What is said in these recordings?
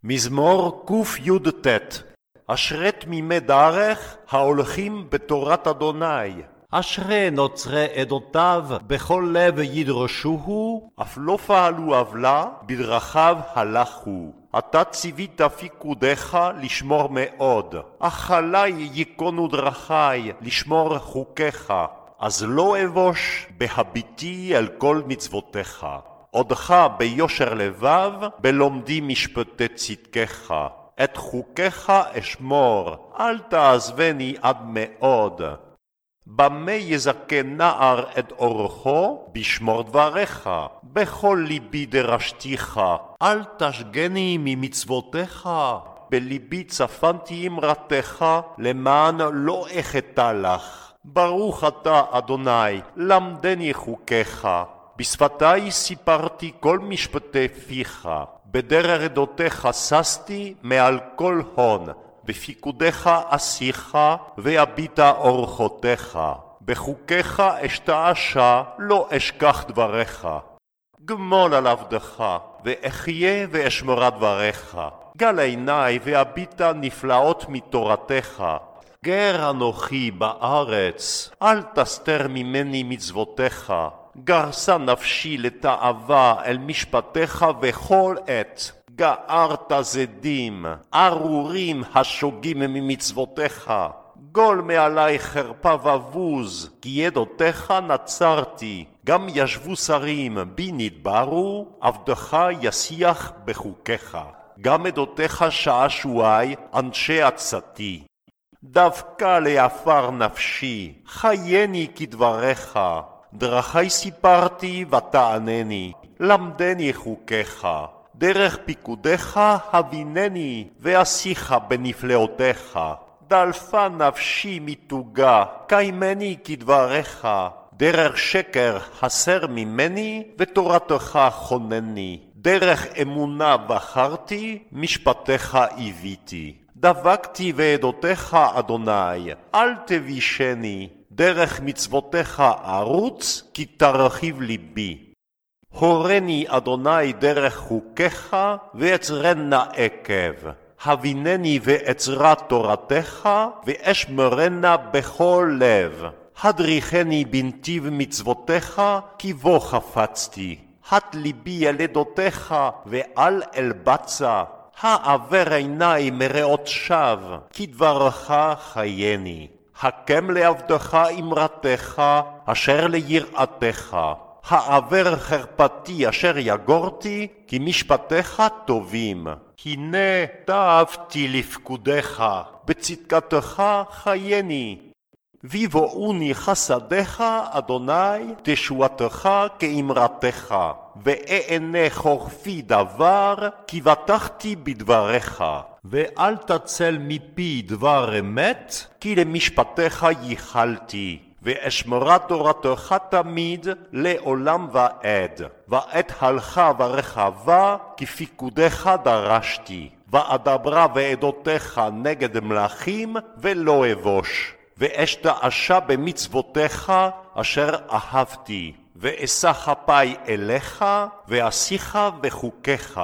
מזמור קי"ט. אשרי תמימי דרך ההולכים בתורת אדוני. אשרי נוצרי עדותיו בכל לב ידרשוהו, אף לא פעלו עוולה בדרכיו הלכו. אתה ציווית פיקודיך לשמור מאוד, אך עלי ייכונו דרכי לשמור חוקיך. אז לא אבוש בהביטי אל כל מצוותיך. עודך ביושר לבב, בלומדי משפטי צדקך. את חוקיך אשמור, אל תעזבני עד מאוד. במה יזכה נער את אורחו? בשמור דבריך. בכל ליבי דרשתיך, אל תשגני ממצוותיך. בליבי צפנתי אמרתך, למען לא אחטא לך. ברוך אתה אדוני, למדני חוקיך. בשפתי סיפרתי כל משפטי פיך. בדרך עדותיך ששתי מעל כל הון. בפיקודיך אשיך ואביט אורחותיך. בחוקיך אשתעשע, לא אשכח דבריך. גמול על עבדך, ואחיה ואשמורה דבריך. גל עיני ואביט נפלאות מתורתך. גר אנוכי בארץ, אל תסתר ממני מצוותיך. גרסה נפשי לתאווה אל משפטיך בכל עת. גערת זדים, ארורים השוגים ממצוותיך. גול מעלי חרפה ובוז, כי עדותיך נצרתי. גם ישבו שרים בי נדברו, עבדך ישיח בחוקיך. גם עדותיך שעשועי, אנשי עצתי. דווקא לעפר נפשי, חייני כדבריך. דרכי סיפרתי ותענני, למדני חוקיך. דרך פיקודיך הבינני, ואשיך בנפלאותיך. דלפה נפשי מתוגה, קיימני כדבריך. דרך שקר הסר ממני, ותורתך חונני. דרך אמונה בחרתי, משפטיך הביתי. דבקתי בעדותיך אדוני, אל תבישני. דרך מצוותיך ארוץ, כי תרחיב ליבי. הורני אדוני דרך חוקיך, ואצרנה עקב. הבינני ואצרה תורתך, ואשמרנה בכל לב. הדריכני בנתיב מצוותיך, כי בו חפצתי. הט ליבי אל עדותיך, ואל אל בצע. העבר עיני מראות שווא, כי דברך חייני. הקם לעבדך אמרתך, אשר ליראתך. העבר חרפתי אשר יגורתי, כי משפטיך טובים. הנה תאבתי לפקודיך, בצדקתך חייני. ויבואוני חסדיך, אדוני, תשועתך כאמרתך. ואענה חורפי דבר, כי בטחתי בדבריך. ואל תצל מפי דבר אמת, כי למשפטיך ייחלתי. ואשמרה תורתך תמיד לעולם ועד. ועת הלכה ורחבה, כי פיקודיך דרשתי. ואדברה ועדותיך נגד מלכים, ולא אבוש. ואשתעשע במצוותיך אשר אהבתי. ואשא כפי אליך, ואשיך בחוקיך.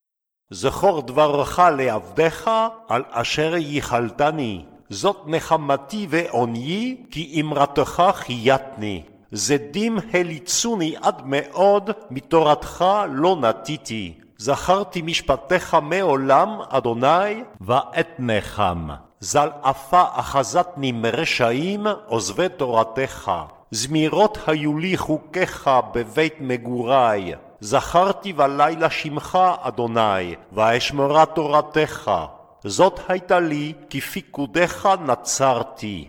זכור דברך לעבדך, על אשר ייחלתני. זאת נחמתי ועוניי, כי אמרתך חייתני. זדים הליצוני עד מאוד, מתורתך לא נטיתי. זכרתי משפטיך מעולם, אדוני, ועת נחם. זלעפה אחזתני מרשעים, עוזבי תורתך. זמירות היו לי חוקיך בבית מגורי. זכרתי בלילה שמך, אדוני, ואשמרה תורתך. זאת הייתה לי, כי פיקודיך נצרתי.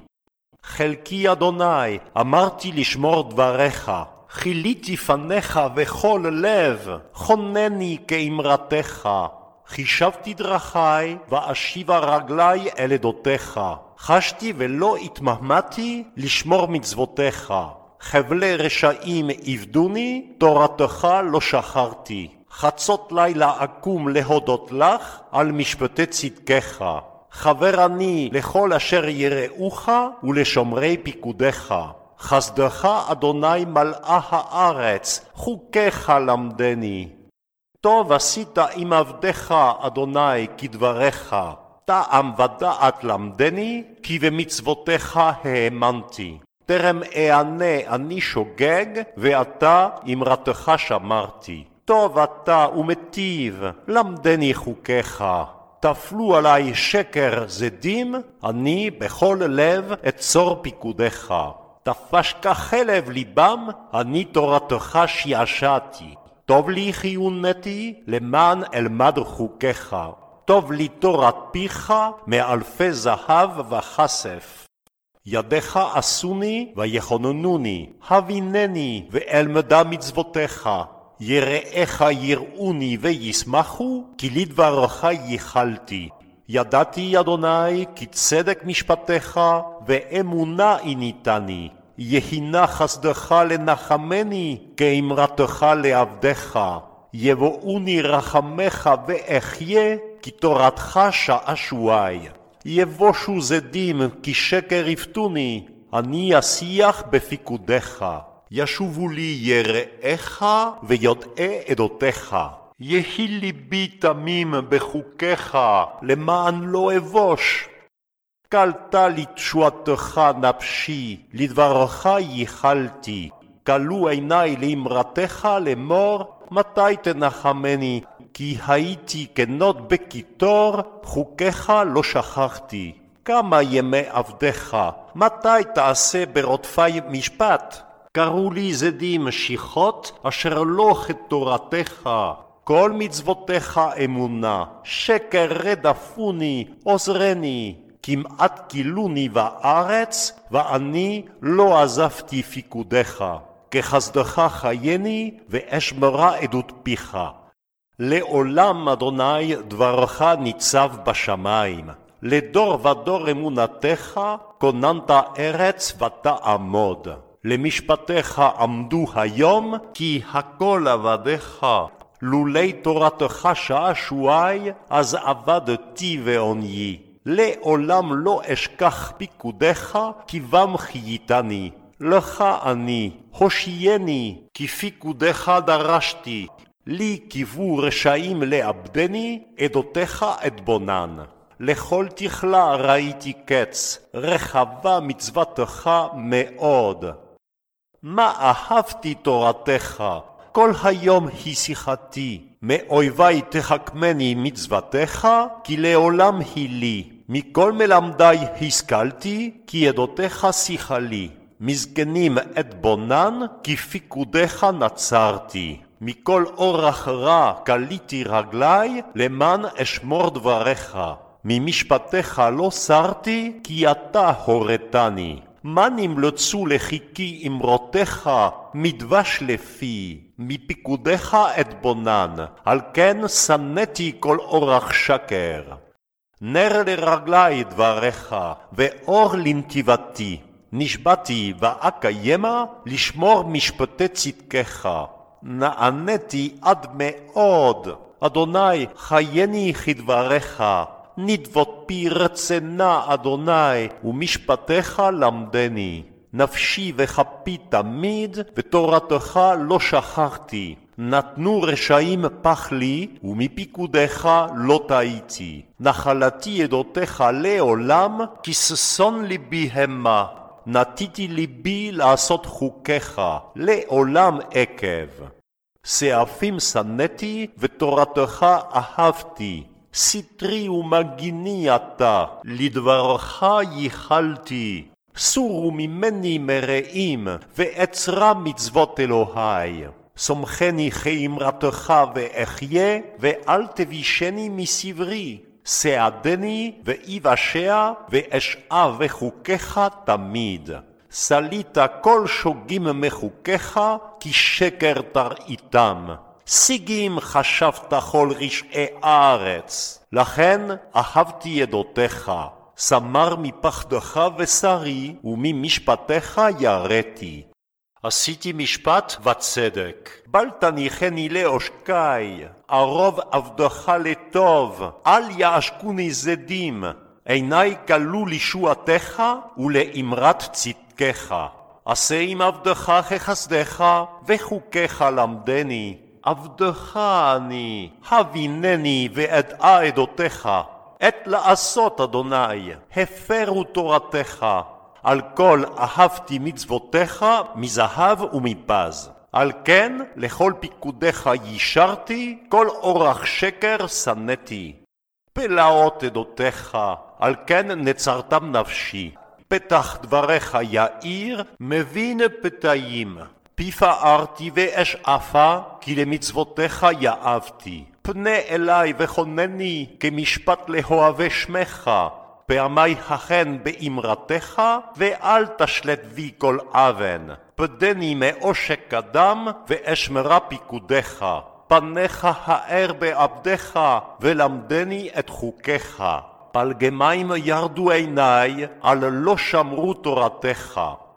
חלקי אדוני, אמרתי לשמור דבריך. חיליתי פניך בכל לב, חונני כאמרתך. חישבתי דרכי, ואשיבה רגלי אל עדותיך. חשתי ולא התמהמתי לשמור מצוותיך. חבלי רשעים עבדוני, תורתך לא שכרתי. חצות לילה אקום להודות לך על משפטי צדקך. חבר אני לכל אשר יראוך ולשומרי פיקודיך. חסדך אדוני מלאה הארץ, חוקיך למדני. טוב עשית עם עבדך, אדוני, כדבריך. טעם ודעת למדני, כי במצוותיך האמנתי. טרם אענה אני שוגג, ואתה אמרתך שמרתי. טוב אתה ומטיב, למדני חוקיך. תפלו עלי שקר זדים, אני בכל לב אצור פיקודיך. תפשת חלב ליבם, אני תורתך שיעשעתי. טוב לי חיונתי, למען אלמד חוקיך. טוב לי תורת פיך, מאלפי זהב וכסף. ידיך עשוני ויחוננוני, הבינני ואלמדה מצוותיך. יראיך יראוני וישמחו, כי לדברך ייחלתי. ידעתי, אדוני, כי צדק משפטיך, ואמונה עניתני. יהינה חסדך לנחמני, כאמרתך לעבדך. יבואוני רחמך ואחיה, כי תורתך שעשועי. יבושו זדים, כי שקר יפתוני, אני אשיח בפיקודיך. ישובו לי יראיך ויודעי עדותיך. יהי ליבי תמים בחוקיך, למען לא אבוש. קלתה לתשועתך נפשי, לדברך ייחלתי. כלו עיני לאמרתך לאמור, מתי תנחמני? כי הייתי כנוד בקיטור, חוקיך לא שכחתי. כמה ימי עבדך, מתי תעשה ברודפי משפט? קראו לי זדים שיחות, אשר לא כתורתך. כל מצוותיך אמונה, שקר רדפוני, עוזרני. כמעט כילוני בארץ, ואני לא עזבתי פיקודיך. כחסדך חייני, ואשמרה עדות פיך. לעולם, אדוני, דברך ניצב בשמיים. לדור ודור אמונתך, כוננת ארץ ותעמוד. למשפטיך עמדו היום, כי הכל עבדיך. לולי תורתך שעשועי, אז עבדתי ועוניי. לעולם לא אשכח פיקודיך, כי בם חייתני. לך אני, הושייני, כי פיקודיך דרשתי. לי קיוו רשעים לעבדני, עדותיך אתבונן. לכל תכלה ראיתי קץ, רחבה מצוותך מאוד. מה אהבתי תורתך, כל היום היא שיחתי. מאויבי תחכמני מצוותיך, כי לעולם היא לי. מכל מלמדי השכלתי, כי עדותיך שיחה לי. מזקנים אתבונן, כי פיקודיך נצרתי. מכל אורח רע קליתי רגלי, למען אשמור דבריך. ממשפטיך לא סרתי, כי אתה הורתני. מה נמלצו לחיקי אמרותיך, מדבש לפי, מפיקודיך אתבונן, על כן שנאתי כל אורח שקר. נר לרגלי דבריך, ואור לנתיבתי. נשבעתי ואקיימה, לשמור משפטי צדקך. נעניתי עד מאוד, אדוני חייני כדבריך. נדבות פי רצנה, אדוני, ומשפטיך למדני. נפשי וכפי תמיד, ותורתך לא שכחתי. נתנו רשעים פח לי, ומפיקודיך לא טעיתי. נחלתי עדותיך לעולם, כי ששון ליבי המה. נתיתי ליבי לעשות חוקיך, לעולם עקב. סעפים שנאתי, ותורתך אהבתי. סתרי ומגיני אתה, לדברך ייחלתי. סורו ממני מרעים, ואצרה מצוות אלוהי. סומכני כאמרתך ואחיה, ואל תבישני מסברי. סעדני ואיוושע, ואשעה בחוקיך תמיד. סלית כל שוגים מחוקיך, כי שקר תראיתם. שיגים חשבת כל רשעי הארץ, לכן אהבתי עדותיך. סמר מפחדך ושרי, וממשפטיך יראתי. עשיתי משפט וצדק, בל תניחני לעושקי. ערוב עבדך לטוב, אל יעשקוני זדים. עיני כלו לישועתך ולאמרת צדקך. עשה עם עבדך כחסדך, וחוקיך למדני. עבדך אני, הבינני ואדע עדותיך. עת לעשות, אדוני, הפרו תורתך. על כל אהבתי מצוותיך מזהב ומפז. על כן לכל פיקודיך יישרתי, כל אורח שקר שנאתי. פלאות עדותיך, על כן נצרתם נפשי. פתח דבריך יאיר, מבין פתאים. פי פערתי ואשאפה, כי למצוותיך יאבתי. פנה אלי וכונני, כמשפט לאוהבי שמך. פעמי החן באמרתך, ואל תשלט בי כל אבן. פדני מעושק אדם, ואשמרה פיקודיך. פניך האר בעבדך, ולמדני את חוקיך. פלגמים ירדו עיני, על לא שמרו תורתך.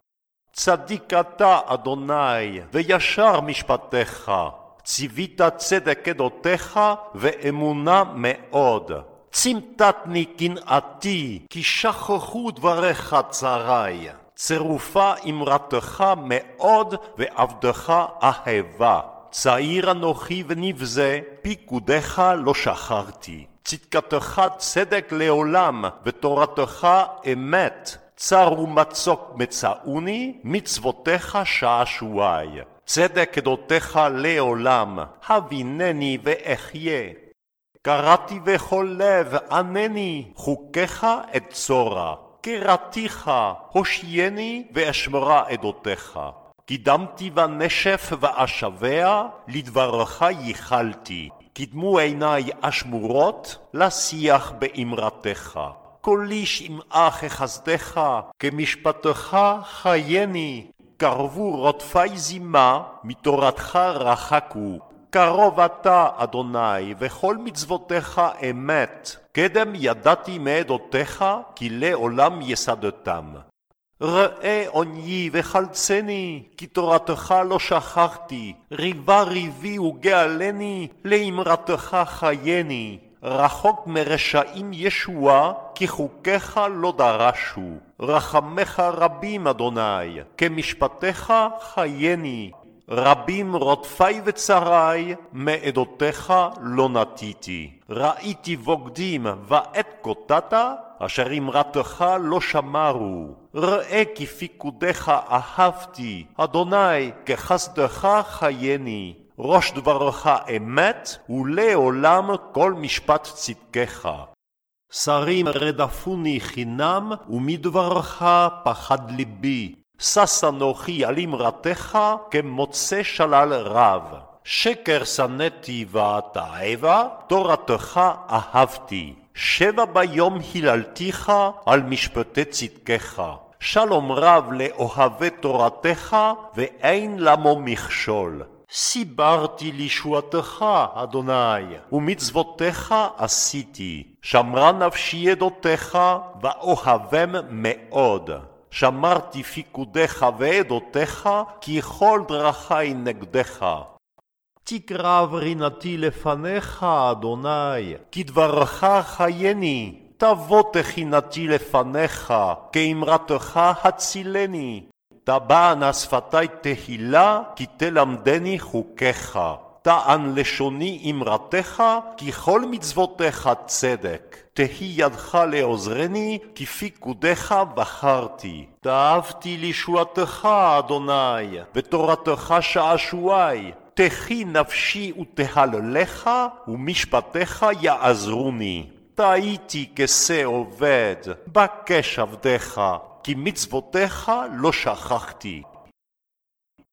צדיק אתה, אדוני, וישר משפטיך. ציווית צדק עדותיך, ואמונה מאוד. צמתתני קנאתי, כי שכחו דבריך צרי. צירופה אמרתך מאוד, ועבדך אהבה. צעיר אנוכי ונבזה, פיקודיך לא שכחתי. צדקתך צדק לעולם, ותורתך אמת. צר ומצוק מצאוני, מצוותיך שעשועי. צדק עדותיך לעולם, הבינני ואחיה. קראתי בכל לב ענני, חוקיך אצורה. קראתיך, הושייני ואשמרה עדותיך. קידמתי בנשף ואשבע, לדברך ייחלתי. קדמו עיני אשמורות, לשיח באמרתך. קולי שמעה כחסדך, כמשפטך חייני. קרבו רודפי זימה, מתורתך רחקו. קרוב אתה, אדוני, וכל מצוותיך אמת. קדם ידעתי מעדותיך, כי לעולם יסדתם. ראה עוניי וחלצני, כי תורתך לא שכחתי. ריבה ריבי וגאלני, לאמרתך חייני. רחוק מרשעים ישועה, כי חוקיך לא דרשו. רחמך רבים, אדוני, כמשפטיך חייני. רבים רודפי וצרי, מעדותיך לא נתיתי. ראיתי בוגדים ועת קוטטת, אשר אמרתך לא שמרו. ראה כי פיקודיך אהבתי, אדוני, כחסדך חייני. ראש דברך אמת, ולעולם כל משפט צדקך. שרים רדפוני חינם, ומדברך פחד ליבי. שש אנוכי על אמרתך, כמוצא שלל רב. שקר שנאתי ותאבה, תורתך אהבתי. 7 ביום היללתיך על משפטי צדקך. שלום רב לאוהבי תורתך, ואין למו מכשול. סיברתי לישועתך, אדוני, ומצוותיך עשיתי. שמרה נפשי עדותיך, ואוהבם מאוד. שמרתי פיקודיך ועדותיך, כי כל דרכי נגדך. תקרב רינתי לפניך, אדוני, כי דברך חייני. תבוא תחינתי לפניך, כאמרתך הצילני. תבענה שפתי תהילה, כי תלמדני חוקיך. טען לשוני אמרתך, כי כל מצוותיך צדק. תהי ידך לעוזרני, כי פיקודיך בחרתי. תאהבתי לישועתך, אדוני, ותורתך שעשועי. תהי נפשי ותהללך, ומשפטיך יעזרוני. טעיתי כשה עובד, בקש עבדך, כי מצוותיך לא שכחתי.